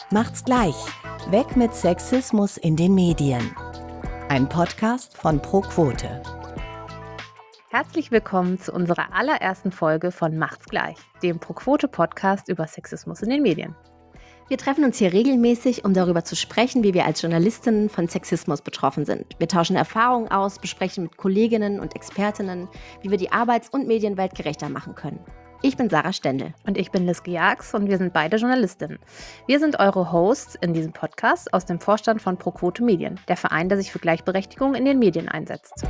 Macht's gleich. Weg mit Sexismus in den Medien. Ein Podcast von ProQuote. Herzlich willkommen zu unserer allerersten Folge von Macht's gleich, dem ProQuote-Podcast über Sexismus in den Medien. Wir treffen uns hier regelmäßig, um darüber zu sprechen, wie wir als Journalistinnen von Sexismus betroffen sind. Wir tauschen Erfahrungen aus, besprechen mit Kolleginnen und Expertinnen, wie wir die Arbeits- und Medienwelt gerechter machen können. Ich bin Sarah Stendel. Und ich bin Liske Jax und wir sind beide Journalistinnen. Wir sind eure Hosts in diesem Podcast aus dem Vorstand von ProQuote Medien, der Verein, der sich für Gleichberechtigung in den Medien einsetzt.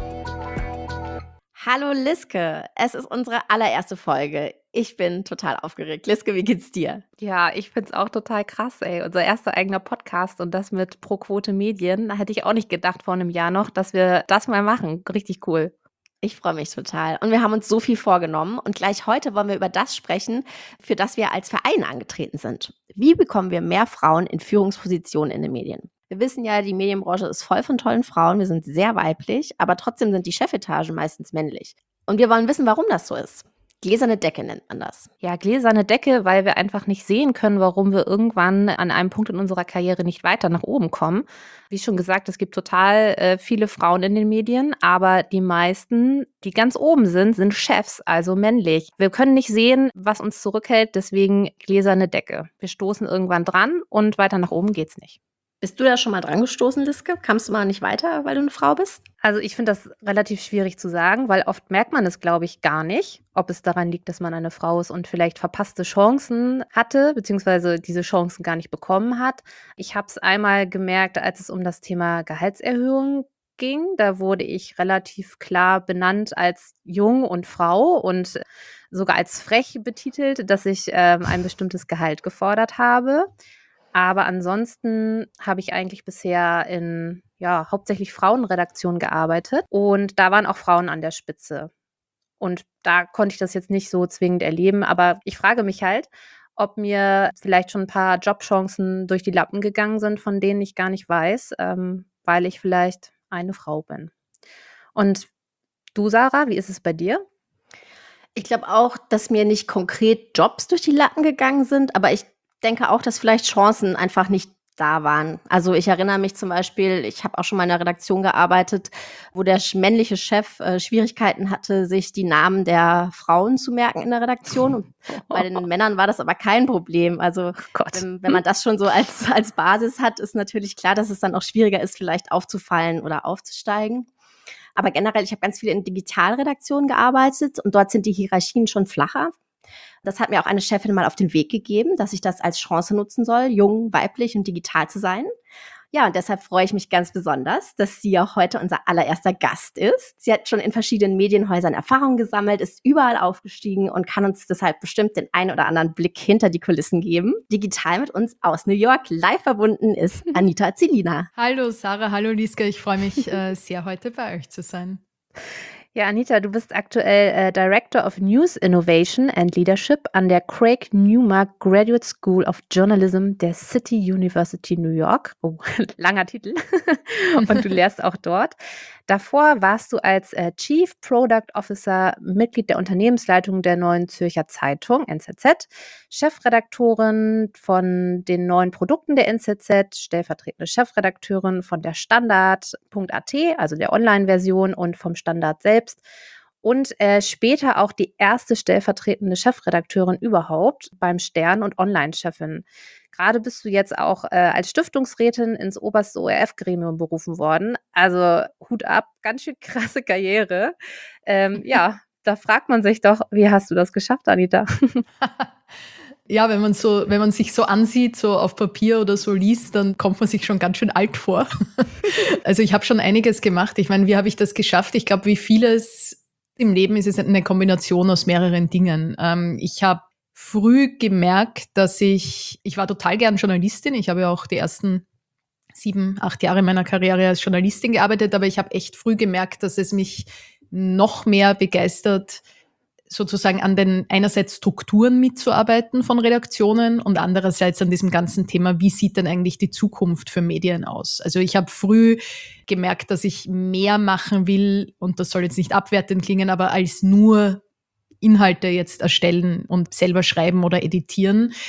Hallo Liske, es ist unsere allererste Folge. Ich bin total aufgeregt. Liske, wie geht's dir? Ja, ich find's auch total krass, ey. Unser erster eigener Podcast und das mit ProQuote Medien. Da hätte ich auch nicht gedacht vor einem Jahr noch, dass wir das mal machen. Richtig cool. Ich freue mich total. Und wir haben uns so viel vorgenommen. Und gleich heute wollen wir über das sprechen, für das wir als Verein angetreten sind. Wie bekommen wir mehr Frauen in Führungspositionen in den Medien? Wir wissen ja, die Medienbranche ist voll von tollen Frauen. Wir sind sehr weiblich, aber trotzdem sind die Chefetagen meistens männlich. Und wir wollen wissen, warum das so ist. Gläserne Decke nennt man das. Ja, gläserne Decke, weil wir einfach nicht sehen können, warum wir irgendwann an einem Punkt in unserer Karriere nicht weiter nach oben kommen. Wie schon gesagt, es gibt total viele Frauen in den Medien, aber die meisten, die ganz oben sind Chefs, also männlich. Wir können nicht sehen, was uns zurückhält, deswegen gläserne Decke. Wir stoßen irgendwann dran und weiter nach oben geht's nicht. Bist du da schon mal dran gestoßen, Liske? Kamst du mal nicht weiter, weil du eine Frau bist? Also ich finde das relativ schwierig zu sagen, weil oft merkt man es, glaube ich, gar nicht, ob es daran liegt, dass man eine Frau ist und vielleicht verpasste Chancen hatte, beziehungsweise diese Chancen gar nicht bekommen hat. Ich habe es einmal gemerkt, als es um das Thema Gehaltserhöhung ging. Da wurde ich relativ klar benannt als jung und Frau und sogar als frech betitelt, dass ich ein bestimmtes Gehalt gefordert habe. Aber ansonsten habe ich eigentlich bisher in hauptsächlich Frauenredaktionen gearbeitet und da waren auch Frauen an der Spitze. Und da konnte ich das jetzt nicht so zwingend erleben, aber ich frage mich halt, ob mir vielleicht schon ein paar Jobchancen durch die Lappen gegangen sind, von denen ich gar nicht weiß, weil ich vielleicht eine Frau bin. Und du, Sarah, wie ist es bei dir? Ich glaube auch, dass mir nicht konkret Jobs durch die Lappen gegangen sind, aber ich denke auch, dass vielleicht Chancen einfach nicht da waren. Also ich erinnere mich zum Beispiel, ich habe auch schon mal in einer Redaktion gearbeitet, wo der männliche Chef Schwierigkeiten hatte, sich die Namen der Frauen zu merken in der Redaktion. Und bei den Männern war das aber kein Problem. Also wenn man das schon so als Basis hat, ist natürlich klar, dass es dann auch schwieriger ist, vielleicht aufzufallen oder aufzusteigen. Aber generell, ich habe ganz viel in Digitalredaktionen gearbeitet und dort sind die Hierarchien schon flacher. Das hat mir auch eine Chefin mal auf den Weg gegeben, dass ich das als Chance nutzen soll, jung, weiblich und digital zu sein. Ja, und deshalb freue ich mich ganz besonders, dass sie auch heute unser allererster Gast ist. Sie hat schon in verschiedenen Medienhäusern Erfahrung gesammelt, ist überall aufgestiegen und kann uns deshalb bestimmt den einen oder anderen Blick hinter die Kulissen geben. Digital mit uns aus New York live verbunden ist Anita Zelina. Hallo Sarah, hallo Liske, ich freue mich sehr, heute bei euch zu sein. Ja, Anita, du bist aktuell Director of News Innovation and Leadership an der Craig Newmark Graduate School of Journalism der City University New York. Oh, langer Titel. Und du lehrst auch dort. Davor warst du als Chief Product Officer Mitglied der Unternehmensleitung der Neuen Zürcher Zeitung, NZZ, Chefredaktorin von den neuen Produkten der NZZ, stellvertretende Chefredakteurin von der Standard.at, also der Online-Version und vom Standard selbst. Und später auch die erste stellvertretende Chefredakteurin überhaupt beim Stern und Online-Chefin. Gerade bist du jetzt auch als Stiftungsrätin ins oberste ORF-Gremium berufen worden. Also Hut ab, ganz schön krasse Karriere. Da fragt man sich doch, wie hast du das geschafft, Anita? Ja, wenn man sich so ansieht, so auf Papier oder so liest, dann kommt man sich schon ganz schön alt vor. Also ich habe schon einiges gemacht. Ich meine, wie habe ich das geschafft? Ich glaube, wie vieles im Leben ist es eine Kombination aus mehreren Dingen. Ich habe früh gemerkt, dass ich war total gern Journalistin. Ich habe ja auch die ersten 7, 8 Jahre meiner Karriere als Journalistin gearbeitet, aber ich habe echt früh gemerkt, dass es mich noch mehr begeistert, sozusagen an den einerseits Strukturen mitzuarbeiten von Redaktionen und andererseits an diesem ganzen Thema, wie sieht denn eigentlich die Zukunft für Medien aus? Also ich habe früh gemerkt, dass ich mehr machen will, und das soll jetzt nicht abwertend klingen, aber als nur Inhalte jetzt erstellen und selber schreiben oder editieren.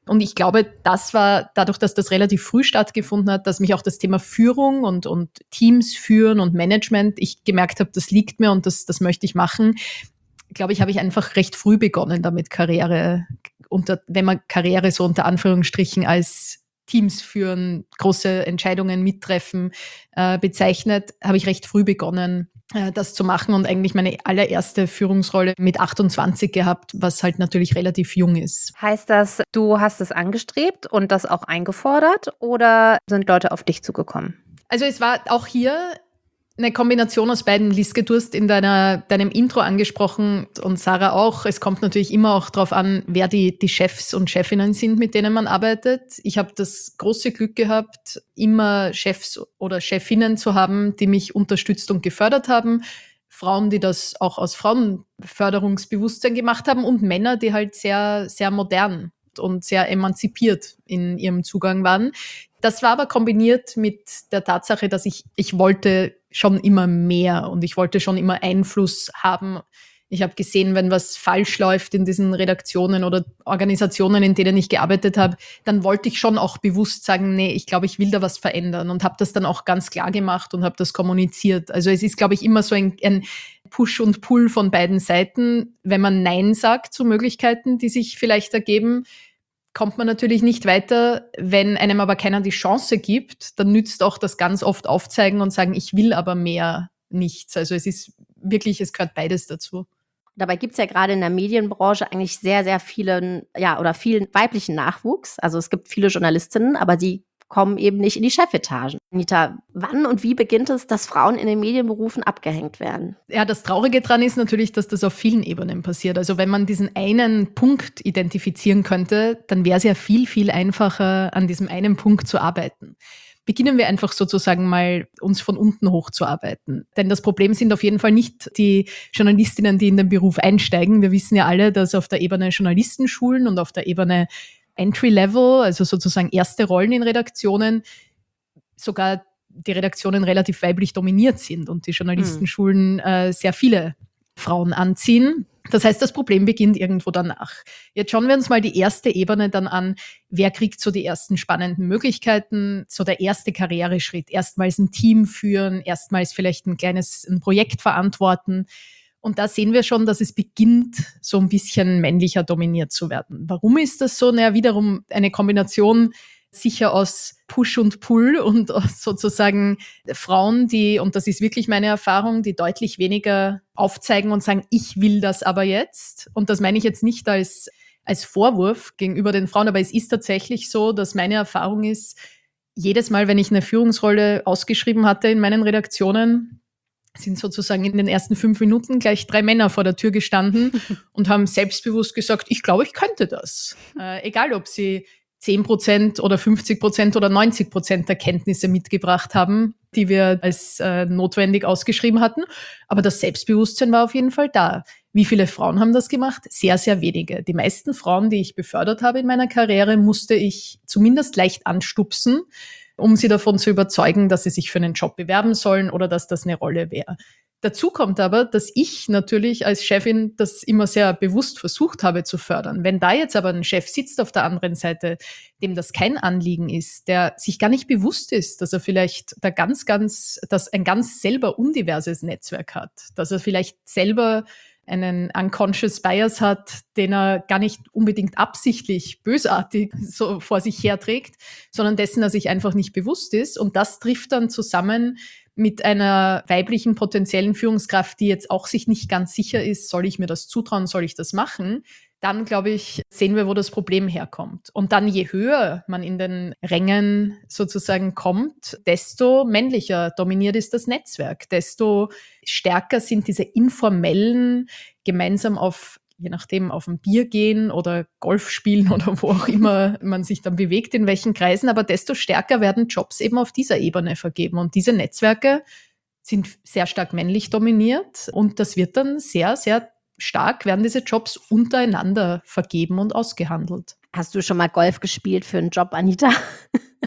Und ich glaube, das war dadurch, dass das relativ früh stattgefunden hat, dass mich auch das Thema Führung und Teams führen und Management, ich gemerkt habe, das liegt mir und das möchte ich machen. Glaube ich, habe ich einfach recht früh begonnen damit Karriere, wenn man Karriere so unter Anführungsstrichen als Teams führen, große Entscheidungen mittreffen bezeichnet, habe ich recht früh begonnen, das zu machen und eigentlich meine allererste Führungsrolle mit 28 gehabt, was halt natürlich relativ jung ist. Heißt das, du hast es angestrebt und das auch eingefordert oder sind Leute auf dich zugekommen? Also es war auch hier eine Kombination aus beiden. Liske, du hast in deinem Intro angesprochen und Sarah auch. Es kommt natürlich immer auch darauf an, wer die Chefs und Chefinnen sind, mit denen man arbeitet. Ich habe das große Glück gehabt, immer Chefs oder Chefinnen zu haben, die mich unterstützt und gefördert haben. Frauen, die das auch aus Frauenförderungsbewusstsein gemacht haben und Männer, die halt sehr, sehr modern und sehr emanzipiert in ihrem Zugang waren. Das war aber kombiniert mit der Tatsache, dass ich wollte schon immer mehr und ich wollte schon immer Einfluss haben. Ich habe gesehen, wenn was falsch läuft in diesen Redaktionen oder Organisationen, in denen ich gearbeitet habe, dann wollte ich schon auch bewusst sagen, nee, ich glaube, ich will da was verändern und habe das dann auch ganz klar gemacht und habe das kommuniziert. Also es ist, glaube ich, immer so ein Push und Pull von beiden Seiten. Wenn man Nein sagt zu Möglichkeiten, die sich vielleicht ergeben, kommt man natürlich nicht weiter. Wenn einem aber keiner die Chance gibt, dann nützt auch das ganz oft aufzeigen und sagen, ich will aber mehr nichts. Also es ist wirklich, es gehört beides dazu. Dabei gibt es ja gerade in der Medienbranche eigentlich sehr, sehr vielen weiblichen Nachwuchs. Also es gibt viele Journalistinnen, aber die kommen eben nicht in die Chefetagen. Anita, wann und wie beginnt es, dass Frauen in den Medienberufen abgehängt werden? Ja, das Traurige dran ist natürlich, dass das auf vielen Ebenen passiert. Also wenn man diesen einen Punkt identifizieren könnte, dann wäre es ja viel, viel einfacher, an diesem einen Punkt zu arbeiten. Beginnen wir einfach sozusagen mal, uns von unten hochzuarbeiten. Denn das Problem sind auf jeden Fall nicht die Journalistinnen, die in den Beruf einsteigen. Wir wissen ja alle, dass auf der Ebene Journalistenschulen und auf der Ebene Entry-Level, also sozusagen erste Rollen in Redaktionen, sogar die Redaktionen relativ weiblich dominiert sind und die Journalistenschulen sehr viele Frauen anziehen. Das heißt, das Problem beginnt irgendwo danach. Jetzt schauen wir uns mal die erste Ebene dann an. Wer kriegt so die ersten spannenden Möglichkeiten? So der erste Karriereschritt. Erstmals ein Team führen, erstmals vielleicht ein Projekt verantworten. Und da sehen wir schon, dass es beginnt, so ein bisschen männlicher dominiert zu werden. Warum ist das so? Naja, wiederum eine Kombination sicher aus Push und Pull und aus sozusagen Frauen, und das ist wirklich meine Erfahrung, die deutlich weniger aufzeigen und sagen, ich will das aber jetzt. Und das meine ich jetzt nicht als Vorwurf gegenüber den Frauen, aber es ist tatsächlich so, dass meine Erfahrung ist, jedes Mal, wenn ich eine Führungsrolle ausgeschrieben hatte in meinen Redaktionen, sind sozusagen in den ersten 5 Minuten gleich 3 Männer vor der Tür gestanden und haben selbstbewusst gesagt, ich glaube, ich könnte das. Egal, ob sie 10% oder 50% oder 90% der Kenntnisse mitgebracht haben, die wir als notwendig ausgeschrieben hatten. Aber das Selbstbewusstsein war auf jeden Fall da. Wie viele Frauen haben das gemacht? Sehr, sehr wenige. Die meisten Frauen, die ich befördert habe in meiner Karriere, musste ich zumindest leicht anstupsen, um sie davon zu überzeugen, dass sie sich für einen Job bewerben sollen oder dass das eine Rolle wäre. Dazu kommt aber, dass ich natürlich als Chefin das immer sehr bewusst versucht habe zu fördern. Wenn da jetzt aber ein Chef sitzt auf der anderen Seite, dem das kein Anliegen ist, der sich gar nicht bewusst ist, dass er vielleicht ein ganz selber undiverses Netzwerk hat, dass er vielleicht selber einen unconscious bias hat, den er gar nicht unbedingt absichtlich bösartig so vor sich herträgt, sondern dessen er sich einfach nicht bewusst ist. Und das trifft dann zusammen mit einer weiblichen potenziellen Führungskraft, die jetzt auch sich nicht ganz sicher ist, soll ich mir das zutrauen, soll ich das machen? Dann, glaube ich, sehen wir, wo das Problem herkommt. Und dann, je höher man in den Rängen sozusagen kommt, desto männlicher dominiert ist das Netzwerk, desto stärker sind diese informellen, gemeinsam je nachdem, auf ein Bier gehen oder Golf spielen oder wo auch immer man sich dann bewegt, in welchen Kreisen, aber desto stärker werden Jobs eben auf dieser Ebene vergeben. Und diese Netzwerke sind sehr stark männlich dominiert und das wird dann sehr, sehr stark, werden diese Jobs untereinander vergeben und ausgehandelt. Hast du schon mal Golf gespielt für einen Job, Anita?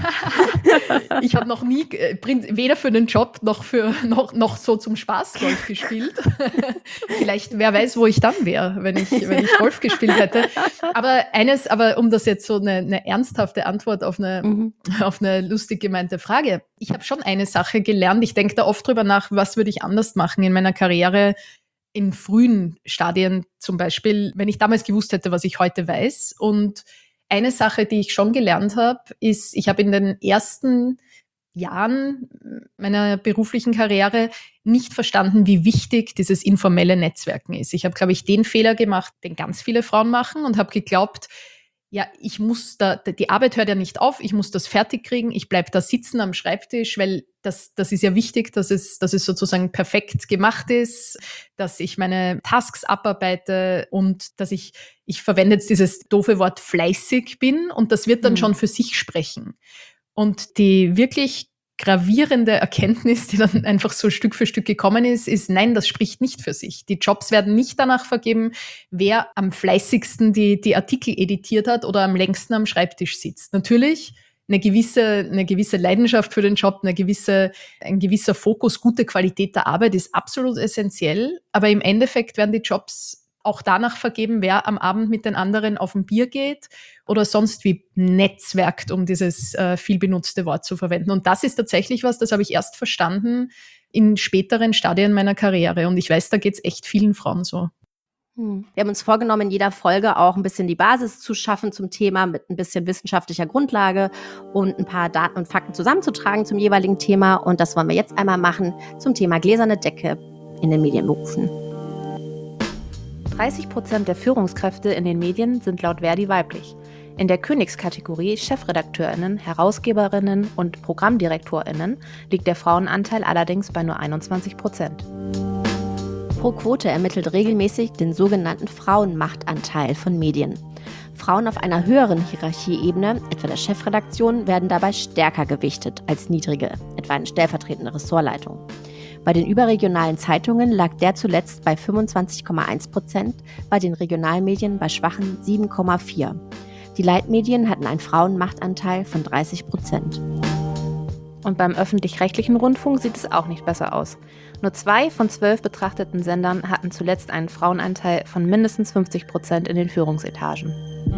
Ich habe noch nie, weder für den Job noch so zum Spaß Golf gespielt. Vielleicht, wer weiß, wo ich dann wäre, wenn ich Golf gespielt hätte. Aber um das jetzt so eine ernsthafte Antwort auf eine lustig gemeinte Frage. Ich habe schon eine Sache gelernt. Ich denke da oft drüber nach, was würde ich anders machen in meiner Karriere in frühen Stadien zum Beispiel, wenn ich damals gewusst hätte, was ich heute weiß. Und eine Sache, die ich schon gelernt habe, ist, ich habe in den ersten Jahren meiner beruflichen Karriere nicht verstanden, wie wichtig dieses informelle Netzwerken ist. Ich habe, glaube ich, den Fehler gemacht, den ganz viele Frauen machen und habe geglaubt, ja, ich muss die Arbeit hört ja nicht auf, ich muss das fertig kriegen, ich bleibe da sitzen am Schreibtisch, weil das ist ja wichtig, dass es sozusagen perfekt gemacht ist, dass ich meine Tasks abarbeite und dass ich verwende jetzt dieses doofe Wort fleißig bin und das wird dann schon für sich sprechen. Und die wirklich gravierende Erkenntnis, die dann einfach so Stück für Stück gekommen ist, nein, das spricht nicht für sich. Die Jobs werden nicht danach vergeben, wer am fleißigsten die Artikel editiert hat oder am längsten am Schreibtisch sitzt. Natürlich eine gewisse Leidenschaft für den Job, ein gewisser Fokus, gute Qualität der Arbeit ist absolut essentiell, aber im Endeffekt werden die Jobs auch danach vergeben, wer am Abend mit den anderen auf ein Bier geht oder sonst wie netzwerkt, um dieses viel benutzte Wort zu verwenden. Und das ist tatsächlich was, das habe ich erst verstanden in späteren Stadien meiner Karriere. Und ich weiß, da geht es echt vielen Frauen so. Wir haben uns vorgenommen, in jeder Folge auch ein bisschen die Basis zu schaffen zum Thema mit ein bisschen wissenschaftlicher Grundlage und ein paar Daten und Fakten zusammenzutragen zum jeweiligen Thema. Und das wollen wir jetzt einmal machen zum Thema gläserne Decke in den Medienberufen. 30% der Führungskräfte in den Medien sind laut Verdi weiblich. In der Königskategorie ChefredakteurInnen, HerausgeberInnen und ProgrammdirektorInnen liegt der Frauenanteil allerdings bei nur 21%. ProQuote ermittelt regelmäßig den sogenannten Frauenmachtanteil von Medien. Frauen auf einer höheren Hierarchieebene, etwa der Chefredaktion, werden dabei stärker gewichtet als niedrige, etwa eine stellvertretende Ressortleitung. Bei den überregionalen Zeitungen lag der zuletzt bei 25,1%, bei den Regionalmedien bei schwachen 7,4%. Die Leitmedien hatten einen Frauenmachtanteil von 30%. Und beim öffentlich-rechtlichen Rundfunk sieht es auch nicht besser aus. Nur 2 von 12 betrachteten Sendern hatten zuletzt einen Frauenanteil von mindestens 50% in den Führungsetagen.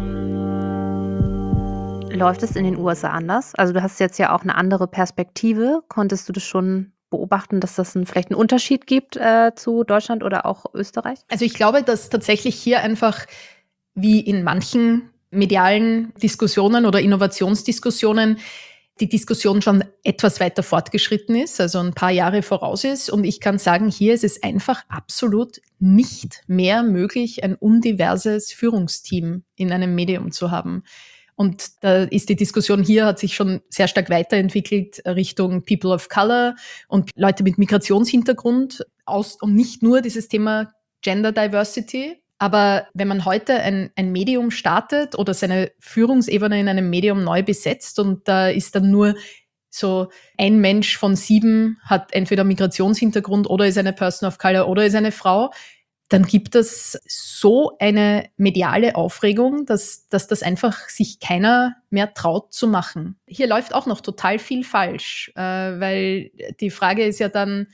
Läuft es in den USA anders? Also du hast jetzt ja auch eine andere Perspektive. Konntest du das schon beobachten, dass das vielleicht einen Unterschied gibt zu Deutschland oder auch Österreich? Also ich glaube, dass tatsächlich hier einfach wie in manchen medialen Diskussionen oder Innovationsdiskussionen die Diskussion schon etwas weiter fortgeschritten ist, also ein paar Jahre voraus ist. Und ich kann sagen, hier ist es einfach absolut nicht mehr möglich, ein undiverses Führungsteam in einem Medium zu haben. Und da ist die Diskussion hier, hat sich schon sehr stark weiterentwickelt Richtung People of Color und Leute mit Migrationshintergrund und nicht nur dieses Thema Gender Diversity. Aber wenn man heute ein Medium startet oder seine Führungsebene in einem Medium neu besetzt und da ist dann nur so ein Mensch von 7 hat entweder Migrationshintergrund oder ist eine Person of Color oder ist eine Frau, dann gibt es so eine mediale Aufregung, dass das einfach sich keiner mehr traut zu machen. Hier läuft auch noch total viel falsch, weil die Frage ist ja dann,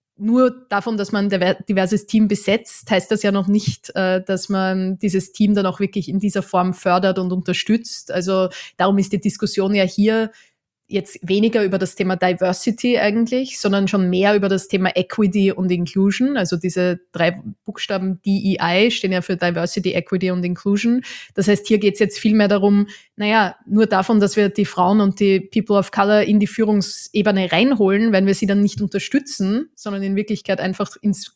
nur davon, dass man ein diverses Team besetzt, heißt das ja noch nicht, dass man dieses Team dann auch wirklich in dieser Form fördert und unterstützt. Also darum ist die Diskussion ja hier jetzt weniger über das Thema Diversity eigentlich, sondern schon mehr über das Thema Equity und Inclusion. Also diese 3 Buchstaben DEI stehen ja für Diversity, Equity und Inclusion. Das heißt, hier geht es jetzt viel mehr darum, nur davon, dass wir die Frauen und die People of Color in die Führungsebene reinholen, wenn wir sie dann nicht unterstützen, sondern in Wirklichkeit einfach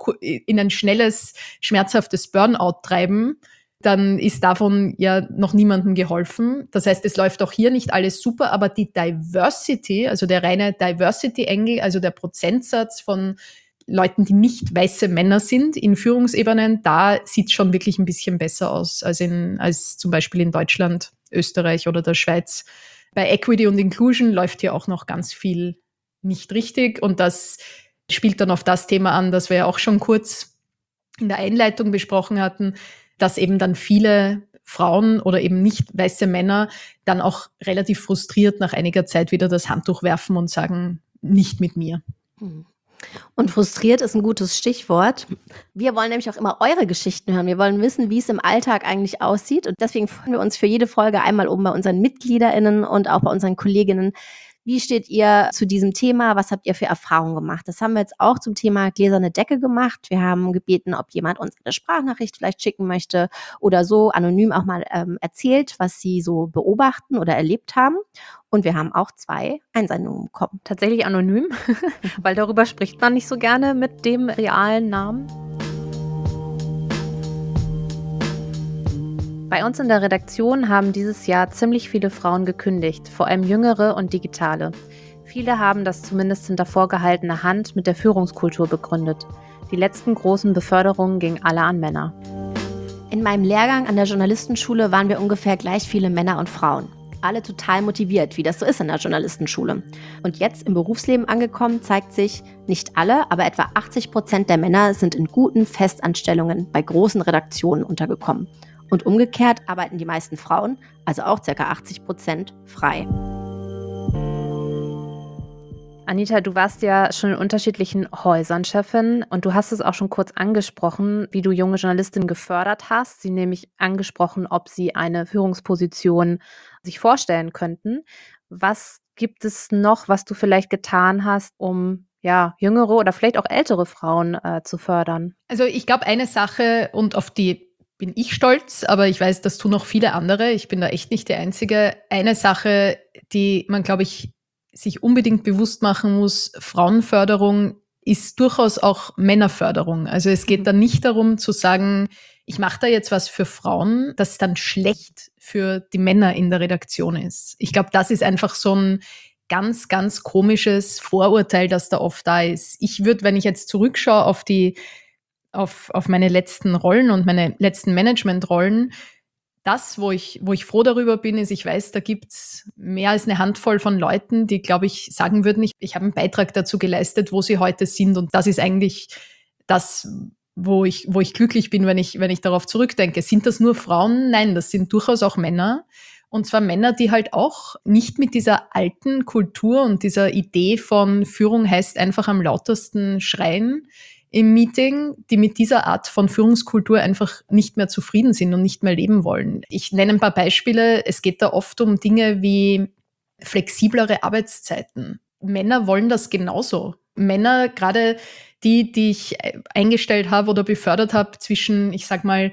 in ein schnelles, schmerzhaftes Burnout treiben, dann ist davon ja noch niemandem geholfen. Das heißt, es läuft auch hier nicht alles super, aber die Diversity, also der reine Diversity-Angle, also der Prozentsatz von Leuten, die nicht weiße Männer sind in Führungsebenen, da sieht es schon wirklich ein bisschen besser aus als zum Beispiel in Deutschland, Österreich oder der Schweiz. Bei Equity und Inclusion läuft hier auch noch ganz viel nicht richtig und das spielt dann auf das Thema an, das wir ja auch schon kurz in der Einleitung besprochen hatten, dass eben dann viele Frauen oder eben nicht weiße Männer dann auch relativ frustriert nach einiger Zeit wieder das Handtuch werfen und sagen, nicht mit mir. Und frustriert ist ein gutes Stichwort. Wir wollen nämlich auch immer eure Geschichten hören. Wir wollen wissen, wie es im Alltag eigentlich aussieht. Und deswegen freuen wir uns für jede Folge einmal bei unseren MitgliederInnen und auch bei unseren Kolleginnen. Wie steht ihr zu diesem Thema? Was habt ihr für Erfahrungen gemacht? Das haben wir jetzt auch zum Thema gläserne Decke gemacht. Wir haben gebeten, ob jemand uns eine Sprachnachricht vielleicht schicken möchte oder so anonym auch mal erzählt, was sie so beobachten oder erlebt haben. Und wir haben auch 2 Einsendungen bekommen. Tatsächlich anonym, weil darüber spricht man nicht so gerne mit dem realen Namen. Bei uns in der Redaktion haben dieses Jahr ziemlich viele Frauen gekündigt, vor allem jüngere und digitale. Viele haben das zumindest hinter vorgehaltener Hand mit der Führungskultur begründet. Die letzten großen Beförderungen gingen alle an Männer. In meinem Lehrgang an der Journalistenschule waren wir ungefähr gleich viele Männer und Frauen. Alle total motiviert, wie das so ist in der Journalistenschule. Und jetzt im Berufsleben angekommen, zeigt sich, nicht alle, aber etwa 80% der Männer sind in guten Festanstellungen bei großen Redaktionen untergekommen. Und umgekehrt arbeiten die meisten Frauen, also auch ca. 80%, frei. Anita, du warst ja schon in unterschiedlichen Häusern Chefin und du hast es auch schon kurz angesprochen, wie du junge Journalistinnen gefördert hast. Sie nämlich angesprochen, ob sie eine Führungsposition sich vorstellen könnten. Was gibt es noch, was du vielleicht getan hast, um jüngere oder vielleicht auch ältere Frauen zu fördern? Also ich glaube, eine Sache, und auf die bin ich stolz, aber ich weiß, das tun noch viele andere. Ich bin da echt nicht die Einzige. Eine Sache, die man, glaube ich, sich unbedingt bewusst machen muss, Frauenförderung ist durchaus auch Männerförderung. Also es geht dann nicht darum zu sagen, ich mache da jetzt was für Frauen, das dann schlecht für die Männer in der Redaktion ist. Ich glaube, das ist einfach so ein ganz, ganz komisches Vorurteil, das da oft da ist. Ich würde, wenn ich jetzt zurückschaue auf meine letzten Rollen und meine letzten Managementrollen, das, wo ich froh darüber bin, ist, ich weiß, da gibt's mehr als eine Handvoll von Leuten, die, glaube ich, sagen würden, ich habe einen Beitrag dazu geleistet, wo sie heute sind. Und das ist eigentlich das, wo ich glücklich bin, wenn ich darauf zurückdenke. Sind das nur Frauen? Nein, das sind durchaus auch Männer. Und zwar Männer, die halt auch nicht mit dieser alten Kultur und dieser Idee von Führung heißt einfach am lautesten schreien im Meeting, die mit dieser Art von Führungskultur einfach nicht mehr zufrieden sind und nicht mehr leben wollen. Ich nenne ein paar Beispiele. Es geht da oft um Dinge wie flexiblere Arbeitszeiten. Männer wollen das genauso. Männer, gerade die ich eingestellt habe oder befördert habe zwischen, ich sag mal,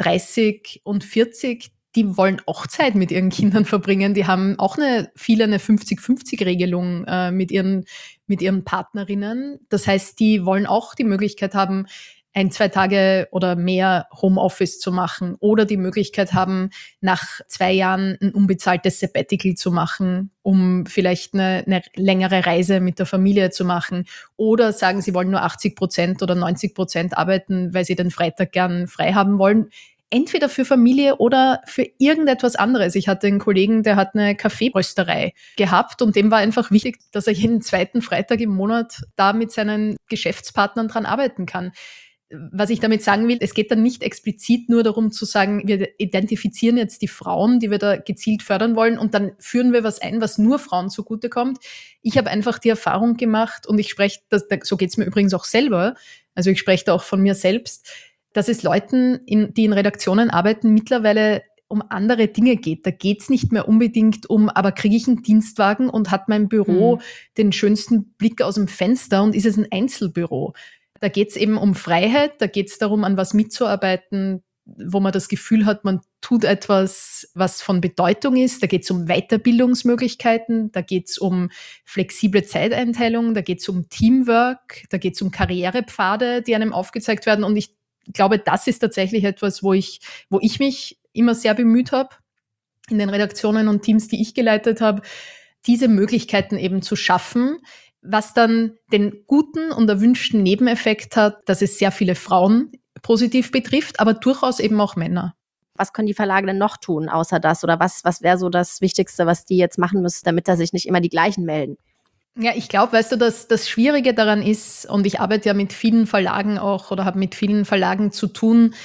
30 und 40, die wollen auch Zeit mit ihren Kindern verbringen. Die haben auch viele eine 50-50-Regelung mit ihren Partnerinnen. Das heißt, die wollen auch die Möglichkeit haben, 1-2 Tage oder mehr Homeoffice zu machen oder die Möglichkeit haben, nach 2 Jahren ein unbezahltes Sabbatical zu machen, um vielleicht eine längere Reise mit der Familie zu machen, oder sagen, sie wollen nur 80% oder 90% arbeiten, weil sie den Freitag gern frei haben wollen. Entweder für Familie oder für irgendetwas anderes. Ich hatte einen Kollegen, der hat eine Kaffeerösterei gehabt und dem war einfach wichtig, dass er jeden 2. Freitag im Monat da mit seinen Geschäftspartnern dran arbeiten kann. Was ich damit sagen will, es geht dann nicht explizit nur darum zu sagen, wir identifizieren jetzt die Frauen, die wir da gezielt fördern wollen, und dann führen wir was ein, was nur Frauen zugutekommt. Ich habe einfach die Erfahrung gemacht, und ich spreche, so geht es mir übrigens auch selber, also ich spreche da auch von mir selbst, dass es Leuten, die in Redaktionen arbeiten, mittlerweile um andere Dinge geht. Da geht es nicht mehr unbedingt um, aber kriege ich einen Dienstwagen und hat mein Büro den schönsten Blick aus dem Fenster und ist es ein Einzelbüro? Da geht es eben um Freiheit, da geht es darum, an was mitzuarbeiten, wo man das Gefühl hat, man tut etwas, was von Bedeutung ist. Da geht es um Weiterbildungsmöglichkeiten, da geht es um flexible Zeiteinteilung, da geht es um Teamwork, da geht es um Karrierepfade, die einem aufgezeigt werden. Und ich glaube, das ist tatsächlich etwas, wo ich mich immer sehr bemüht habe, in den Redaktionen und Teams, die ich geleitet habe, diese Möglichkeiten eben zu schaffen, was dann den guten und erwünschten Nebeneffekt hat, dass es sehr viele Frauen positiv betrifft, aber durchaus eben auch Männer. Was können die Verlage denn noch tun, außer das? Oder was wäre so das Wichtigste, was die jetzt machen müssen, damit da sich nicht immer die gleichen melden? Ja, ich glaube, weißt du, dass das Schwierige daran ist, und ich arbeite ja mit vielen Verlagen auch oder habe mit vielen Verlagen zu tun,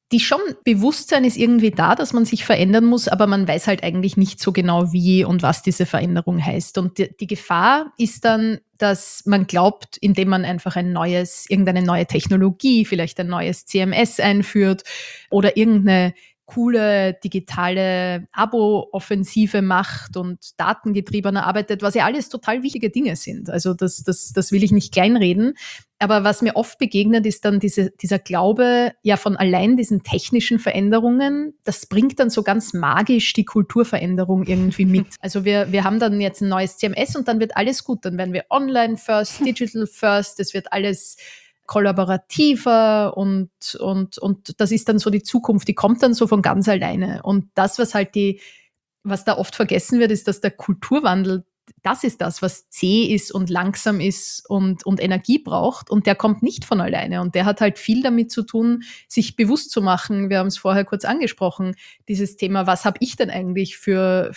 die schon Bewusstsein ist irgendwie da, dass man sich verändern muss, aber man weiß halt eigentlich nicht so genau, wie und was diese Veränderung heißt. Und die Gefahr ist dann, dass man glaubt, indem man einfach irgendeine neue Technologie, vielleicht ein neues CMS einführt oder irgendeine coole digitale Abo-Offensive macht und datengetriebener arbeitet, was ja alles total wichtige Dinge sind. Also das will ich nicht kleinreden. Aber was mir oft begegnet, ist dann dieser Glaube, ja, von allein diesen technischen Veränderungen, das bringt dann so ganz magisch die Kulturveränderung irgendwie mit. Also wir haben dann jetzt ein neues CMS und dann wird alles gut. Dann werden wir online first, digital first, es wird alles kollaborativer und das ist dann so die Zukunft, die kommt dann so von ganz alleine. Und das, was da oft vergessen wird, ist, dass der Kulturwandel, das ist das, was zäh ist und langsam ist und Energie braucht, und der kommt nicht von alleine, und der hat halt viel damit zu tun, sich bewusst zu machen. Wir haben es vorher kurz angesprochen, dieses Thema, was habe ich denn eigentlich für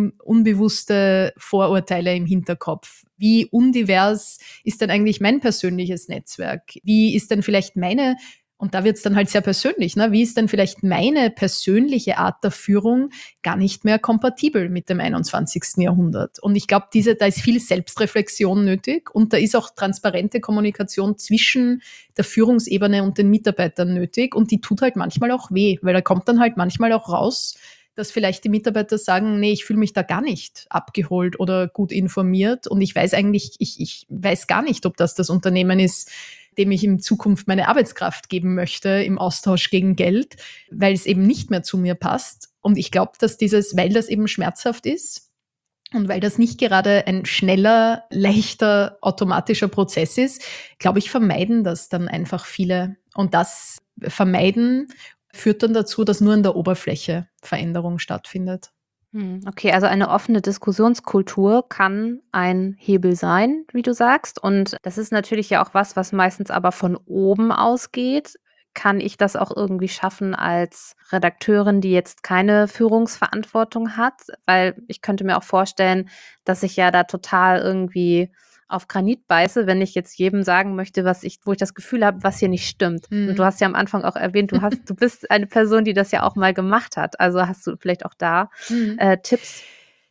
unbewusste Vorurteile im Hinterkopf? Wie undivers ist denn eigentlich mein persönliches Netzwerk? Wie ist denn vielleicht und da wird es dann halt sehr persönlich, ne? Wie ist denn vielleicht meine persönliche Art der Führung gar nicht mehr kompatibel mit dem 21. Jahrhundert? Und ich glaube, da ist viel Selbstreflexion nötig, und da ist auch transparente Kommunikation zwischen der Führungsebene und den Mitarbeitern nötig, und die tut halt manchmal auch weh, weil da kommt dann halt manchmal auch raus, dass vielleicht die Mitarbeiter sagen, nee, ich fühle mich da gar nicht abgeholt oder gut informiert, und ich weiß eigentlich, ich weiß gar nicht, ob das Unternehmen ist, dem ich in Zukunft meine Arbeitskraft geben möchte im Austausch gegen Geld, weil es eben nicht mehr zu mir passt. Und ich glaube, dass weil das eben schmerzhaft ist und weil das nicht gerade ein schneller, leichter, automatischer Prozess ist, glaube ich, vermeiden das dann einfach viele. Und das Vermeiden führt dann dazu, dass nur an der Oberfläche Veränderung stattfindet. Okay, also eine offene Diskussionskultur kann ein Hebel sein, wie du sagst. Und das ist natürlich ja auch was meistens aber von oben ausgeht. Kann ich das auch irgendwie schaffen als Redakteurin, die jetzt keine Führungsverantwortung hat? Weil ich könnte mir auch vorstellen, dass ich ja da total irgendwie auf Granit beiße, wenn ich jetzt jedem sagen möchte, wo ich das Gefühl habe, was hier nicht stimmt. Und du hast ja am Anfang auch erwähnt, du bist eine Person, die das ja auch mal gemacht hat. Also hast du vielleicht auch da Tipps?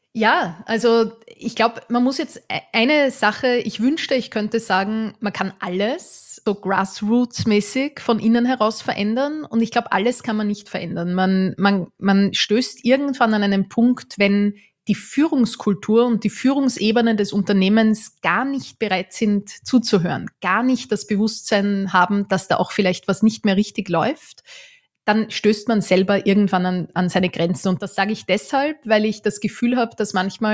Ja, also ich glaube, man muss jetzt eine Sache, ich wünschte, ich könnte sagen, man kann alles so grassroots-mäßig von innen heraus verändern, und ich glaube, alles kann man nicht verändern. Man stößt irgendwann an einen Punkt, wenn die Führungskultur und die Führungsebenen des Unternehmens gar nicht bereit sind zuzuhören, gar nicht das Bewusstsein haben, dass da auch vielleicht was nicht mehr richtig läuft, dann stößt man selber irgendwann an seine Grenzen. Und das sage ich deshalb, weil ich das Gefühl habe, dass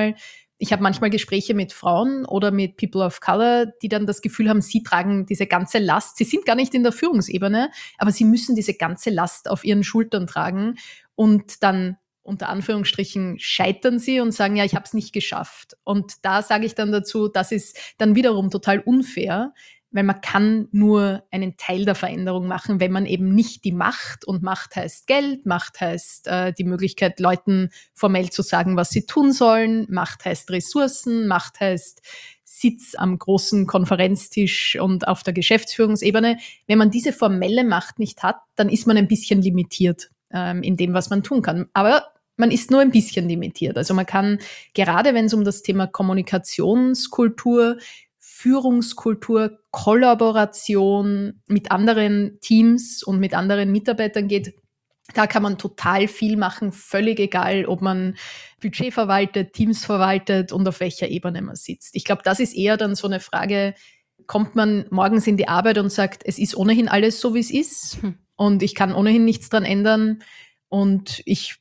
ich habe manchmal Gespräche mit Frauen oder mit People of Color, die dann das Gefühl haben, sie tragen diese ganze Last. Sie sind gar nicht in der Führungsebene, aber sie müssen diese ganze Last auf ihren Schultern tragen, und dann unter Anführungsstrichen scheitern sie und sagen, ja, ich habe es nicht geschafft. Und da sage ich dann dazu, das ist dann wiederum total unfair, weil man kann nur einen Teil der Veränderung machen, wenn man eben nicht die Macht, und Macht heißt Geld, Macht heißt die Möglichkeit, Leuten formell zu sagen, was sie tun sollen, Macht heißt Ressourcen, Macht heißt Sitz am großen Konferenztisch und auf der Geschäftsführungsebene. Wenn man diese formelle Macht nicht hat, dann ist man ein bisschen limitiert in dem, was man tun kann. Aber man ist nur ein bisschen limitiert. Also man kann, gerade wenn es um das Thema Kommunikationskultur, Führungskultur, Kollaboration mit anderen Teams und mit anderen Mitarbeitern geht, da kann man total viel machen, völlig egal, ob man Budget verwaltet, Teams verwaltet und auf welcher Ebene man sitzt. Ich glaube, das ist eher dann so eine Frage, kommt man morgens in die Arbeit und sagt, es ist ohnehin alles so, wie es ist und ich kann ohnehin nichts dran ändern und ich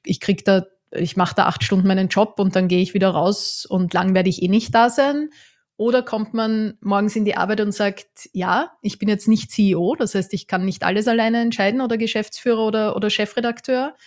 mache da 8 Stunden meinen Job und dann gehe ich wieder raus und lang werde ich eh nicht da sein. Oder kommt man morgens in die Arbeit und sagt, ja, ich bin jetzt nicht CEO, das heißt, ich kann nicht alles alleine entscheiden oder Geschäftsführer oder Chefredakteur,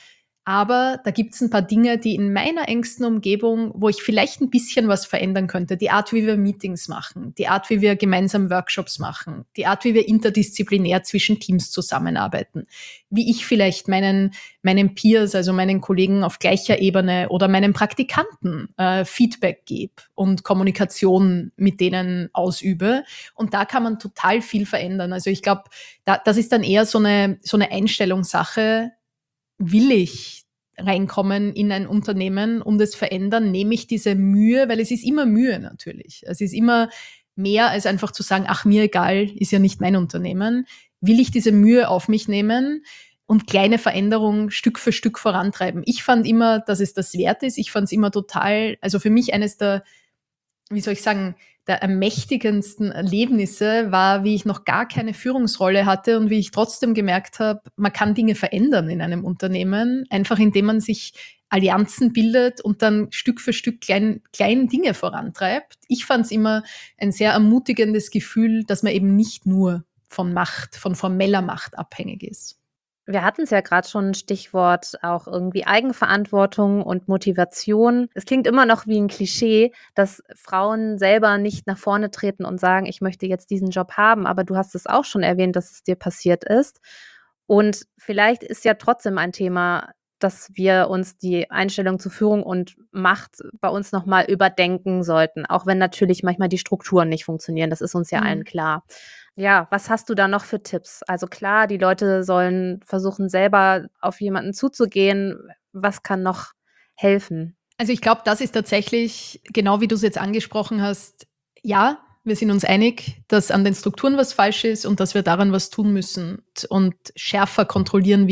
Aber da gibt es ein paar Dinge, die in meiner engsten Umgebung, wo ich vielleicht ein bisschen was verändern könnte. Die Art, wie wir Meetings machen, die Art, wie wir gemeinsam Workshops machen, die Art, wie wir interdisziplinär zwischen Teams zusammenarbeiten, wie ich vielleicht meinen Peers, also meinen Kollegen auf gleicher Ebene oder meinen Praktikanten Feedback gebe und Kommunikation mit denen ausübe. Und da kann man total viel verändern. Also ich glaube, das ist dann eher so eine Einstellungssache. Will ich reinkommen in ein Unternehmen und es verändern, nehme ich diese Mühe, weil es ist immer Mühe natürlich. Es ist immer mehr als einfach zu sagen, ach, mir egal, ist ja nicht mein Unternehmen. Will ich diese Mühe auf mich nehmen und kleine Veränderungen Stück für Stück vorantreiben? Ich fand immer, dass es das wert ist. Ich fand es immer total, also für mich eines der, wie soll ich sagen, der ermächtigendsten Erlebnisse war, wie ich noch gar keine Führungsrolle hatte und wie ich trotzdem gemerkt habe, man kann Dinge verändern in einem Unternehmen, einfach indem man sich Allianzen bildet und dann Stück für Stück kleine Dinge vorantreibt. Ich fand es immer ein sehr ermutigendes Gefühl, dass man eben nicht nur von Macht, von formeller Macht abhängig ist. Wir hatten es ja gerade schon, ein Stichwort auch irgendwie Eigenverantwortung und Motivation. Es klingt immer noch wie ein Klischee, dass Frauen selber nicht nach vorne treten und sagen, ich möchte jetzt diesen Job haben, aber du hast es auch schon erwähnt, dass es dir passiert ist. Und vielleicht ist ja trotzdem ein Thema, dass wir uns die Einstellung zu Führung und Macht bei uns nochmal überdenken sollten, auch wenn natürlich manchmal die Strukturen nicht funktionieren, das ist uns ja allen klar. Ja, was hast du da noch für Tipps? Also klar, die Leute sollen versuchen, selber auf jemanden zuzugehen. Was kann noch helfen? Also ich glaube, das ist tatsächlich, genau wie du es jetzt angesprochen hast, ja, wir sind uns einig, dass an den Strukturen was falsch ist und dass wir daran was tun müssen und schärfer kontrollieren,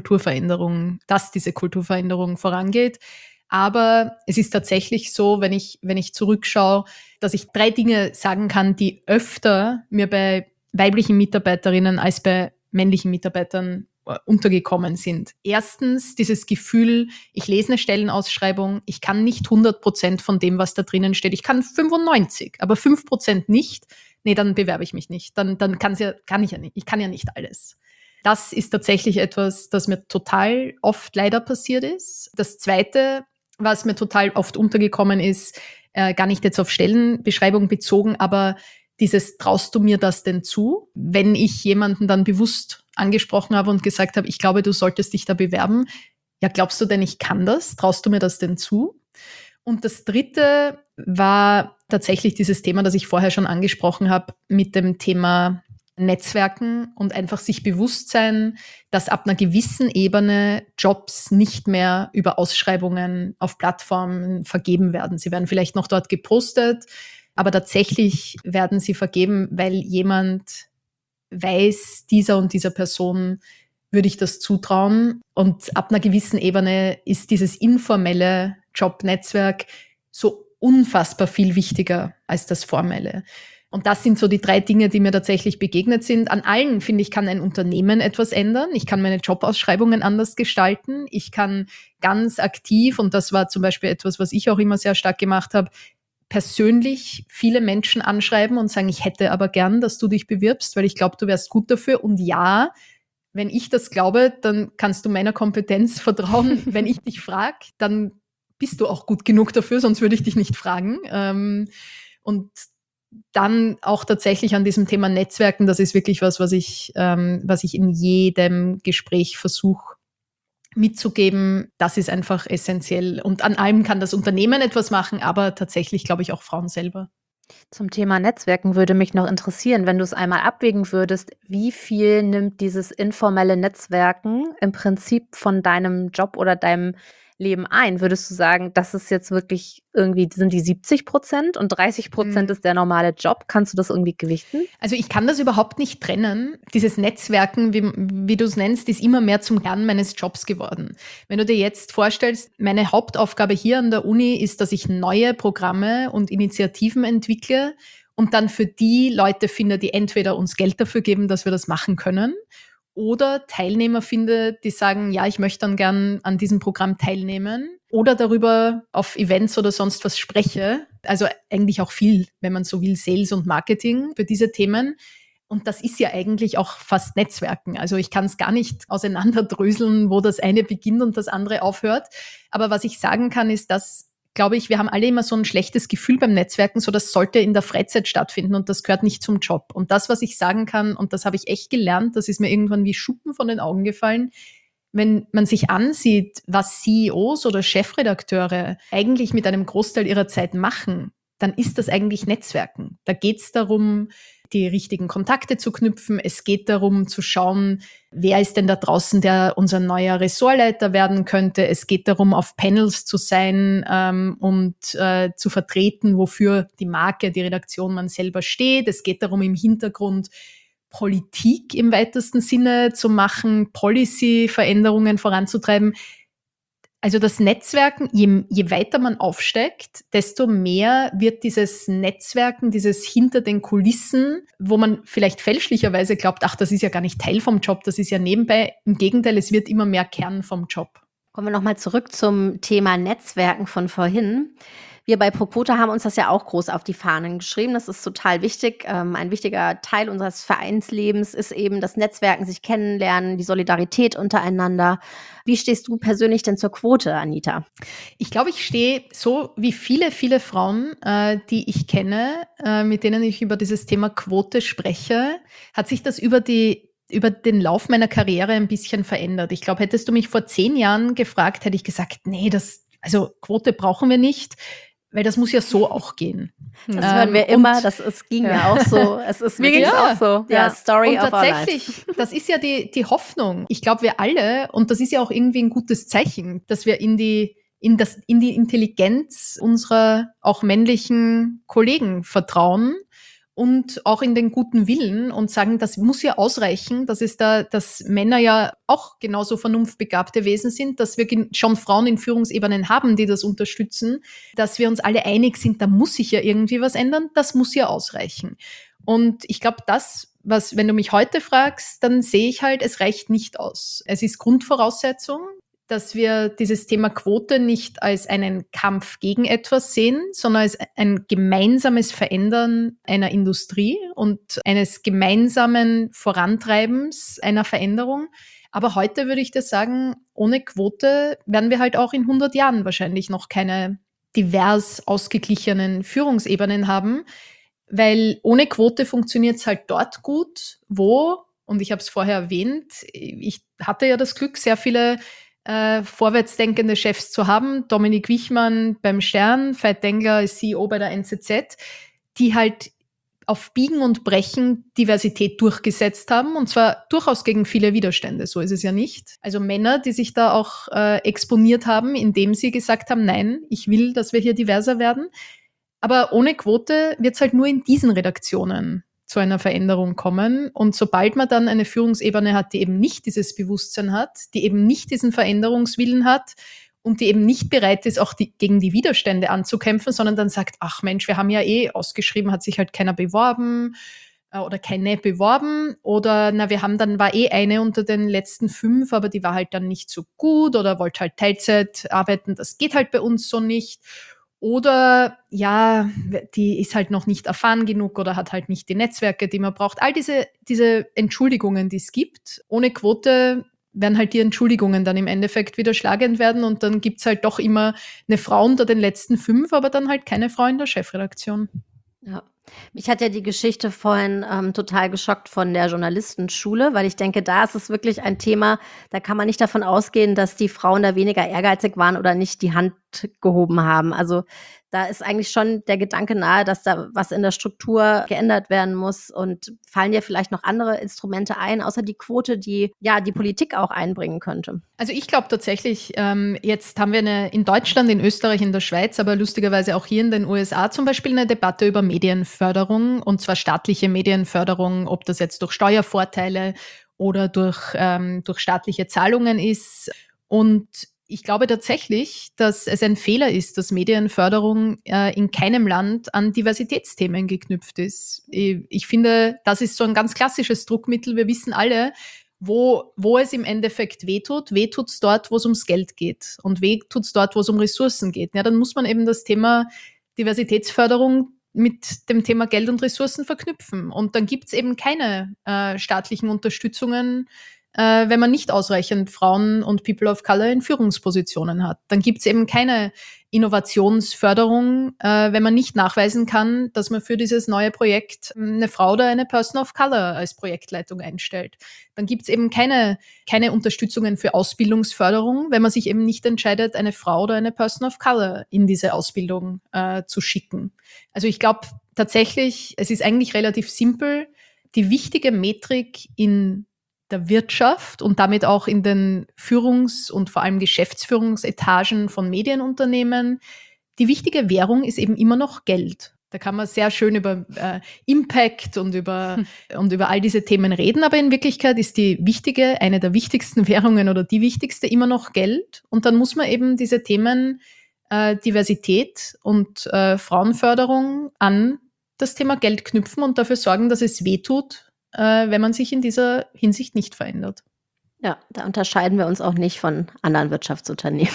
dass diese Kulturveränderung vorangeht. Aber es ist tatsächlich so, wenn ich zurückschaue, dass ich 3 Dinge sagen kann, die öfter mir bei weiblichen Mitarbeiterinnen als bei männlichen Mitarbeitern untergekommen sind. Erstens dieses Gefühl, ich lese eine Stellenausschreibung, ich kann nicht 100% von dem, was da drinnen steht. Ich kann 95, aber 5% nicht. Nee, dann bewerbe ich mich nicht. Dann kann ich ja nicht. Ich kann ja nicht alles. Das ist tatsächlich etwas, das mir total oft leider passiert ist. Das Zweite, was mir total oft untergekommen ist, gar nicht jetzt auf Stellenbeschreibung bezogen, aber dieses, traust du mir das denn zu? Wenn ich jemanden dann bewusst angesprochen habe und gesagt habe, ich glaube, du solltest dich da bewerben. Ja, glaubst du denn, ich kann das? Traust du mir das denn zu? Und das Dritte war tatsächlich dieses Thema, das ich vorher schon angesprochen habe, mit dem Thema Netzwerken und einfach sich bewusst sein, dass ab einer gewissen Ebene Jobs nicht mehr über Ausschreibungen auf Plattformen vergeben werden. Sie werden vielleicht noch dort gepostet, aber tatsächlich werden sie vergeben, weil jemand weiß, dieser und dieser Person würde ich das zutrauen. Und ab einer gewissen Ebene ist dieses informelle Jobnetzwerk so unfassbar viel wichtiger als das formelle. Und das sind so die 3 Dinge, die mir tatsächlich begegnet sind. An allen, finde ich, kann ein Unternehmen etwas ändern. Ich kann meine Jobausschreibungen anders gestalten. Ich kann ganz aktiv, und das war zum Beispiel etwas, was ich auch immer sehr stark gemacht habe, persönlich viele Menschen anschreiben und sagen, ich hätte aber gern, dass du dich bewirbst, weil ich glaube, du wärst gut dafür. Und ja, wenn ich das glaube, dann kannst du meiner Kompetenz vertrauen. Wenn ich dich frage, dann bist du auch gut genug dafür, sonst würde ich dich nicht fragen. Und dann auch tatsächlich an diesem Thema Netzwerken, das ist wirklich was ich in jedem Gespräch versuche mitzugeben. Das ist einfach essentiell. Und an allem kann das Unternehmen etwas machen, aber tatsächlich, glaube ich, auch Frauen selber. Zum Thema Netzwerken würde mich noch interessieren, wenn du es einmal abwägen würdest, wie viel nimmt dieses informelle Netzwerken im Prinzip von deinem Job oder deinem Leben ein? Würdest du sagen, das ist jetzt wirklich irgendwie, sind die 70% und 30% ist der normale Job? Kannst du das irgendwie gewichten? Also ich kann das überhaupt nicht trennen. Dieses Netzwerken, wie du es nennst, ist immer mehr zum Kern meines Jobs geworden. Wenn du dir jetzt vorstellst, meine Hauptaufgabe hier an der Uni ist, dass ich neue Programme und Initiativen entwickle und dann für die Leute finde, die entweder uns Geld dafür geben, dass wir das machen können, oder Teilnehmer finde, die sagen, ja, ich möchte dann gern an diesem Programm teilnehmen oder darüber auf Events oder sonst was spreche. Also eigentlich auch viel, wenn man so will, Sales und Marketing für diese Themen. Und das ist ja eigentlich auch fast Netzwerken. Also ich kann es gar nicht auseinanderdröseln, wo das eine beginnt und das andere aufhört. Aber was ich sagen kann, ist, dass, glaube ich, wir haben alle immer so ein schlechtes Gefühl beim Netzwerken, so das sollte in der Freizeit stattfinden und das gehört nicht zum Job. Und das, was ich sagen kann, und das habe ich echt gelernt, das ist mir irgendwann wie Schuppen von den Augen gefallen, wenn man sich ansieht, was CEOs oder Chefredakteure eigentlich mit einem Großteil ihrer Zeit machen, dann ist das eigentlich Netzwerken. Da geht es darum, die richtigen Kontakte zu knüpfen. Es geht darum zu schauen, wer ist denn da draußen, der unser neuer Ressortleiter werden könnte. Es geht darum, auf Panels zu sein und zu vertreten, wofür die Marke, die Redaktion man selber steht. Es geht darum, im Hintergrund Politik im weitesten Sinne zu machen, Policy-Veränderungen voranzutreiben. Also das Netzwerken, je weiter man aufsteigt, desto mehr wird dieses Netzwerken, dieses hinter den Kulissen, wo man vielleicht fälschlicherweise glaubt, ach, das ist ja gar nicht Teil vom Job, das ist ja nebenbei. Im Gegenteil, es wird immer mehr Kern vom Job. Kommen wir nochmal zurück zum Thema Netzwerken von vorhin. Wir bei ProQuote haben uns das ja auch groß auf die Fahnen geschrieben. Das ist total wichtig. Ein wichtiger Teil unseres Vereinslebens ist eben das Netzwerken, sich kennenlernen, die Solidarität untereinander. Wie stehst du persönlich denn zur Quote, Anita? Ich glaube, ich stehe so wie viele, viele Frauen, die ich kenne, mit denen ich über dieses Thema Quote spreche, hat sich das über den Lauf meiner Karriere ein bisschen verändert. Ich glaube, hättest du mich vor 10 Jahren gefragt, hätte ich gesagt, nee, also Quote brauchen wir nicht. Weil das muss ja so auch gehen. Das hören wir immer, es ging ja auch so. Es ist Mir ging es auch so. Ja, Story und of our lives. tatsächlich, das ist ja die Hoffnung. Ich glaube, wir alle, und das ist ja auch irgendwie ein gutes Zeichen, dass wir in die Intelligenz unserer auch männlichen Kollegen vertrauen und auch in den guten Willen und sagen, das muss ja ausreichen, dass Männer ja auch genauso vernunftbegabte Wesen sind, dass wir schon Frauen in Führungsebenen haben, die das unterstützen, dass wir uns alle einig sind, da muss sich ja irgendwie was ändern, das muss ja ausreichen. Und ich glaube, wenn du mich heute fragst, dann sehe ich halt, es reicht nicht aus. Es ist Grundvoraussetzung, dass wir dieses Thema Quote nicht als einen Kampf gegen etwas sehen, sondern als ein gemeinsames Verändern einer Industrie und eines gemeinsamen Vorantreibens einer Veränderung. Aber heute würde ich dir sagen, ohne Quote werden wir halt auch in 100 Jahren wahrscheinlich noch keine divers ausgeglichenen Führungsebenen haben, weil ohne Quote funktioniert es halt dort gut, und ich habe es vorher erwähnt, ich hatte ja das Glück, sehr viele vorwärtsdenkende Chefs zu haben. Dominik Wichmann beim Stern, Veit Dengler als CEO bei der NZZ, die halt auf Biegen und Brechen Diversität durchgesetzt haben und zwar durchaus gegen viele Widerstände, so ist es ja nicht. Also Männer, die sich da auch exponiert haben, indem sie gesagt haben, nein, ich will, dass wir hier diverser werden. Aber ohne Quote wird es halt nur in diesen Redaktionen zu einer Veränderung kommen. Und sobald man dann eine Führungsebene hat, die eben nicht dieses Bewusstsein hat, die eben nicht diesen Veränderungswillen hat und die eben nicht bereit ist, auch gegen die Widerstände anzukämpfen, sondern dann sagt, ach Mensch, wir haben ja ausgeschrieben, hat sich halt keiner beworben oder keine beworben oder war eine unter den letzten 5, aber die war halt dann nicht so gut oder wollte halt Teilzeit arbeiten, das geht halt bei uns so nicht. Oder ja, die ist halt noch nicht erfahren genug oder hat halt nicht die Netzwerke, die man braucht. All diese Entschuldigungen, die es gibt. Ohne Quote werden halt die Entschuldigungen dann im Endeffekt wieder schlagend werden und dann gibt's halt doch immer eine Frau unter den letzten 5, aber dann halt keine Frau in der Chefredaktion. Ja. Mich hat ja die Geschichte vorhin total geschockt von der Journalistenschule, weil ich denke, da ist es wirklich ein Thema, da kann man nicht davon ausgehen, dass die Frauen da weniger ehrgeizig waren oder nicht die Hand gehoben haben. Also da ist eigentlich schon der Gedanke nahe, dass da was in der Struktur geändert werden muss. Und fallen dir vielleicht noch andere Instrumente ein, außer die Quote, die ja die Politik auch einbringen könnte? Also ich glaube tatsächlich, jetzt haben wir in Deutschland, in Österreich, in der Schweiz, aber lustigerweise auch hier in den USA zum Beispiel eine Debatte über Medienförderung, und zwar staatliche Medienförderung, ob das jetzt durch Steuervorteile oder durch staatliche Zahlungen ist. Und ich glaube tatsächlich, dass es ein Fehler ist, dass Medienförderung in keinem Land an Diversitätsthemen geknüpft ist. Ich finde, das ist so ein ganz klassisches Druckmittel. Wir wissen alle, wo es im Endeffekt wehtut. Wehtut's dort, wo es ums Geld geht. Und wehtut's dort, wo es um Ressourcen geht. Ja, dann muss man eben das Thema Diversitätsförderung mit dem Thema Geld und Ressourcen verknüpfen. Und dann gibt es eben keine staatlichen Unterstützungen, wenn man nicht ausreichend Frauen und People of Color in Führungspositionen hat. Dann gibt es eben keine Innovationsförderung, wenn man nicht nachweisen kann, dass man für dieses neue Projekt eine Frau oder eine Person of Color als Projektleitung einstellt. Dann gibt es eben keine Unterstützungen für Ausbildungsförderung, wenn man sich eben nicht entscheidet, eine Frau oder eine Person of Color in diese Ausbildung zu schicken. Also ich glaube tatsächlich, es ist eigentlich relativ simpel. Die wichtige Metrik in der Wirtschaft und damit auch in den Führungs- und vor allem Geschäftsführungsetagen von Medienunternehmen, die wichtige Währung ist eben immer noch Geld. Da kann man sehr schön über Impact und über all diese Themen reden, aber in Wirklichkeit ist eine der wichtigsten Währungen oder die wichtigste immer noch Geld. Und dann muss man eben diese Themen Diversität und Frauenförderung an das Thema Geld knüpfen und dafür sorgen, dass es wehtut, wenn man sich in dieser Hinsicht nicht verändert. Ja, da unterscheiden wir uns auch nicht von anderen Wirtschaftsunternehmen.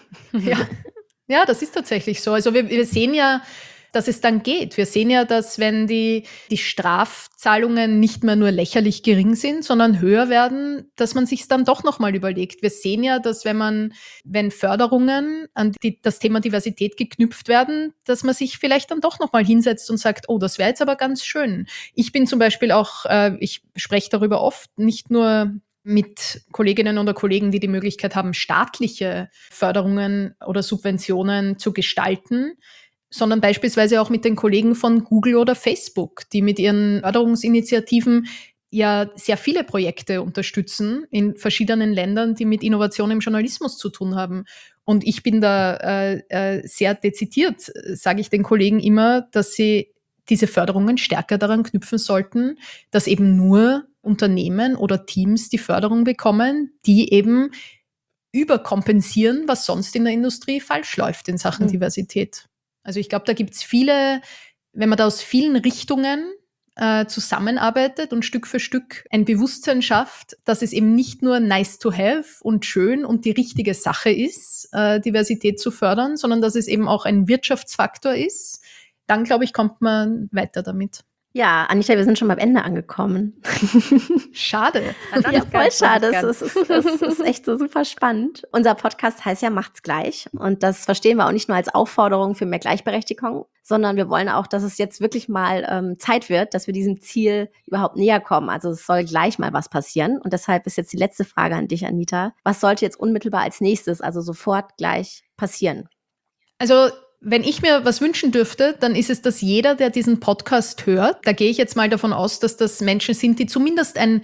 Ja, das ist tatsächlich so. Also wir sehen ja, dass es dann geht. Wir sehen ja, dass wenn die Strafzahlungen nicht mehr nur lächerlich gering sind, sondern höher werden, dass man sich dann doch nochmal überlegt. Wir sehen ja, dass wenn Förderungen an das Thema Diversität geknüpft werden, dass man sich vielleicht dann doch nochmal hinsetzt und sagt, oh, das wäre jetzt aber ganz schön. Ich bin zum Beispiel auch, ich spreche darüber oft, nicht nur mit Kolleginnen oder Kollegen, die die Möglichkeit haben, staatliche Förderungen oder Subventionen zu gestalten, sondern beispielsweise auch mit den Kollegen von Google oder Facebook, die mit ihren Förderungsinitiativen ja sehr viele Projekte unterstützen in verschiedenen Ländern, die mit Innovation im Journalismus zu tun haben. Und ich bin da sehr dezidiert, sage ich den Kollegen immer, dass sie diese Förderungen stärker daran knüpfen sollten, dass eben nur Unternehmen oder Teams die Förderung bekommen, die eben überkompensieren, was sonst in der Industrie falsch läuft in Sachen Diversität. Also ich glaube, da gibt es viele, wenn man da aus vielen Richtungen zusammenarbeitet und Stück für Stück ein Bewusstsein schafft, dass es eben nicht nur nice to have und schön und die richtige Sache ist, Diversität zu fördern, sondern dass es eben auch ein Wirtschaftsfaktor ist, dann, glaube ich, kommt man weiter damit. Ja, Anita, wir sind schon beim Ende angekommen. Schade. Ja, voll schade. Es ist echt so super spannend. Unser Podcast heißt ja Macht's gleich. Und das verstehen wir auch nicht nur als Aufforderung für mehr Gleichberechtigung, sondern wir wollen auch, dass es jetzt wirklich mal Zeit wird, dass wir diesem Ziel überhaupt näher kommen. Also es soll gleich mal was passieren. Und deshalb ist jetzt die letzte Frage an dich, Anita. Was sollte jetzt unmittelbar als nächstes, also sofort gleich passieren? Also wenn ich mir was wünschen dürfte, dann ist es, dass jeder, der diesen Podcast hört, da gehe ich jetzt mal davon aus, dass das Menschen sind, die zumindest eine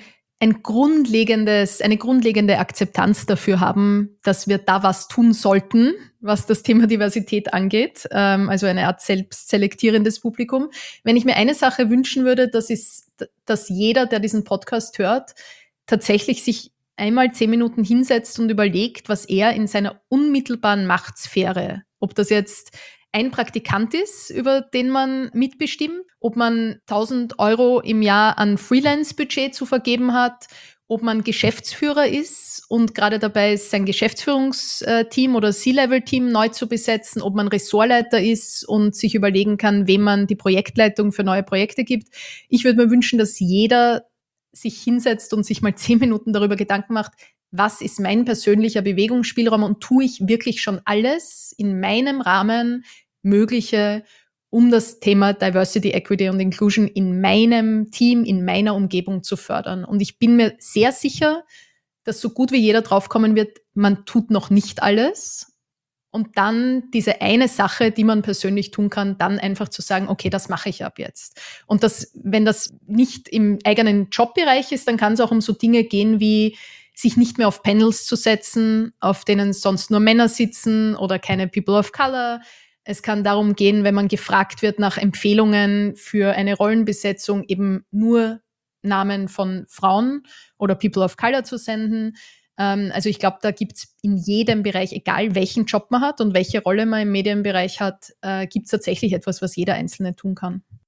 grundlegende Akzeptanz dafür haben, dass wir da was tun sollten, was das Thema Diversität angeht, also eine Art selbstselektierendes Publikum. Wenn ich mir eine Sache wünschen würde, das ist, dass jeder, der diesen Podcast hört, tatsächlich sich einmal 10 Minuten hinsetzt und überlegt, was er in seiner unmittelbaren Machtsphäre, ob das jetzt ein Praktikant ist, über den man mitbestimmt, ob man 1.000 € im Jahr an Freelance-Budget zu vergeben hat, ob man Geschäftsführer ist und gerade dabei ist, sein Geschäftsführungsteam oder C-Level-Team neu zu besetzen, ob man Ressortleiter ist und sich überlegen kann, wem man die Projektleitung für neue Projekte gibt. Ich würde mir wünschen, dass jeder sich hinsetzt und sich mal 10 Minuten darüber Gedanken macht, was ist mein persönlicher Bewegungsspielraum und tue ich wirklich schon alles in meinem Rahmen Mögliche, um das Thema Diversity, Equity und Inclusion in meinem Team, in meiner Umgebung zu fördern. Und ich bin mir sehr sicher, dass so gut wie jeder draufkommen wird, man tut noch nicht alles. Und dann diese eine Sache, die man persönlich tun kann, dann einfach zu sagen, okay, das mache ich ab jetzt. Und das, wenn das nicht im eigenen Jobbereich ist, dann kann es auch um so Dinge gehen wie sich nicht mehr auf Panels zu setzen, auf denen sonst nur Männer sitzen oder keine People of Color. Es kann darum gehen, wenn man gefragt wird nach Empfehlungen für eine Rollenbesetzung, eben nur Namen von Frauen oder People of Color zu senden. Also ich glaube, da gibt es in jedem Bereich, egal welchen Job man hat und welche Rolle man im Medienbereich hat, gibt es tatsächlich etwas, was jeder Einzelne tun kann.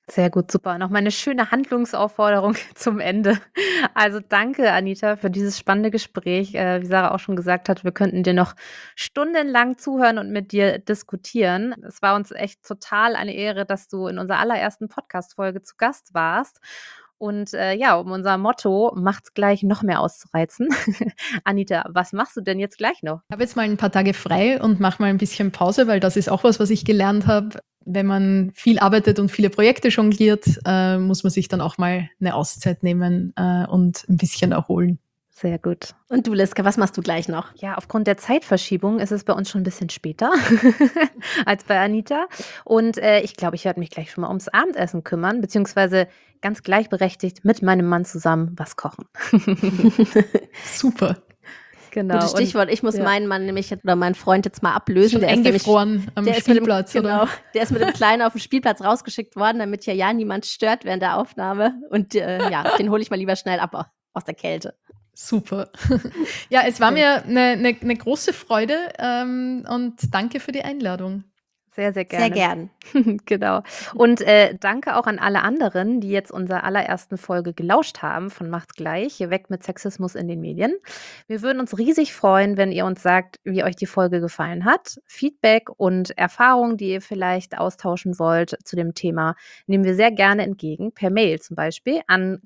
Sehr gut, super. Nochmal eine schöne Handlungsaufforderung zum Ende. Also danke, Anita, für dieses spannende Gespräch. Wie Sarah auch schon gesagt hat, wir könnten dir noch stundenlang zuhören und mit dir diskutieren. Es war uns echt total eine Ehre, dass du in unserer allerersten Podcast-Folge zu Gast warst. Und um unser Motto, macht's gleich noch mehr auszureizen. Anita, was machst du denn jetzt gleich noch? Ich habe jetzt mal ein paar Tage frei und mache mal ein bisschen Pause, weil das ist auch was ich gelernt habe. Wenn man viel arbeitet und viele Projekte jongliert, muss man sich dann auch mal eine Auszeit nehmen und ein bisschen erholen. Sehr gut. Und du, Liska, was machst du gleich noch? Ja, aufgrund der Zeitverschiebung ist es bei uns schon ein bisschen später als bei Anita. Und ich glaube, ich werde mich gleich schon mal ums Abendessen kümmern, beziehungsweise ganz gleichberechtigt mit meinem Mann zusammen was kochen. Super. Genau. Gutes Stichwort. Ich muss meinen Mann nämlich oder meinen Freund jetzt mal ablösen. Schon Der ist eingefroren am Spielplatz, oder? Der ist mit dem Kleinen auf dem Spielplatz rausgeschickt worden, damit hier ja niemand stört während der Aufnahme. Und den hole ich mal lieber schnell ab aus der Kälte. Super. Ja, es war mir eine große Freude und danke für die Einladung. Sehr, sehr gerne. Sehr gern. Genau. Und danke auch an alle anderen, die jetzt unserer allerersten Folge gelauscht haben von Macht's gleich, hier weg mit Sexismus in den Medien. Wir würden uns riesig freuen, wenn ihr uns sagt, wie euch die Folge gefallen hat. Feedback und Erfahrungen, die ihr vielleicht austauschen wollt zu dem Thema, nehmen wir sehr gerne entgegen, per Mail zum Beispiel an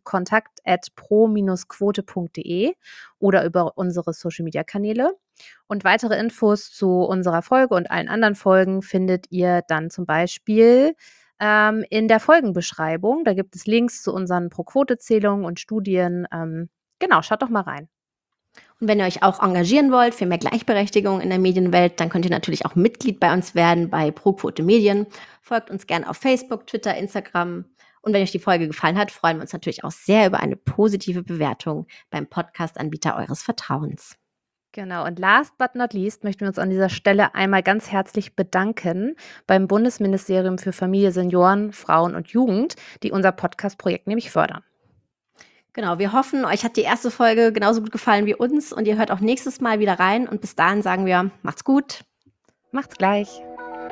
kontakt@pro-quote.de oder über unsere Social-Media-Kanäle. Und weitere Infos zu unserer Folge und allen anderen Folgen findet ihr dann zum Beispiel in der Folgenbeschreibung. Da gibt es Links zu unseren Pro-Quote-Zählungen und Studien. Genau, schaut doch mal rein. Und wenn ihr euch auch engagieren wollt für mehr Gleichberechtigung in der Medienwelt, dann könnt ihr natürlich auch Mitglied bei uns werden bei Pro-Quote Medien. Folgt uns gerne auf Facebook, Twitter, Instagram. Und wenn euch die Folge gefallen hat, freuen wir uns natürlich auch sehr über eine positive Bewertung beim Podcast-Anbieter eures Vertrauens. Genau, und last but not least möchten wir uns an dieser Stelle einmal ganz herzlich bedanken beim Bundesministerium für Familie, Senioren, Frauen und Jugend, die unser Podcast-Projekt nämlich fördern. Genau, wir hoffen, euch hat die erste Folge genauso gut gefallen wie uns und ihr hört auch nächstes Mal wieder rein. Und bis dahin sagen wir, macht's gut. Macht's gleich.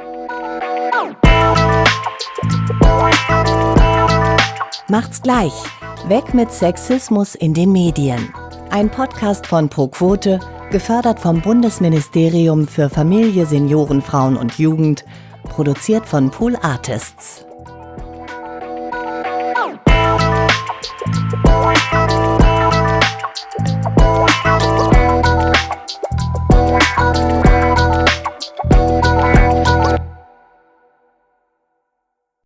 Macht's gleich. Weg mit Sexismus in den Medien. Ein Podcast von Pro-Quote, gefördert vom Bundesministerium für Familie, Senioren, Frauen und Jugend, produziert von Pool Artists.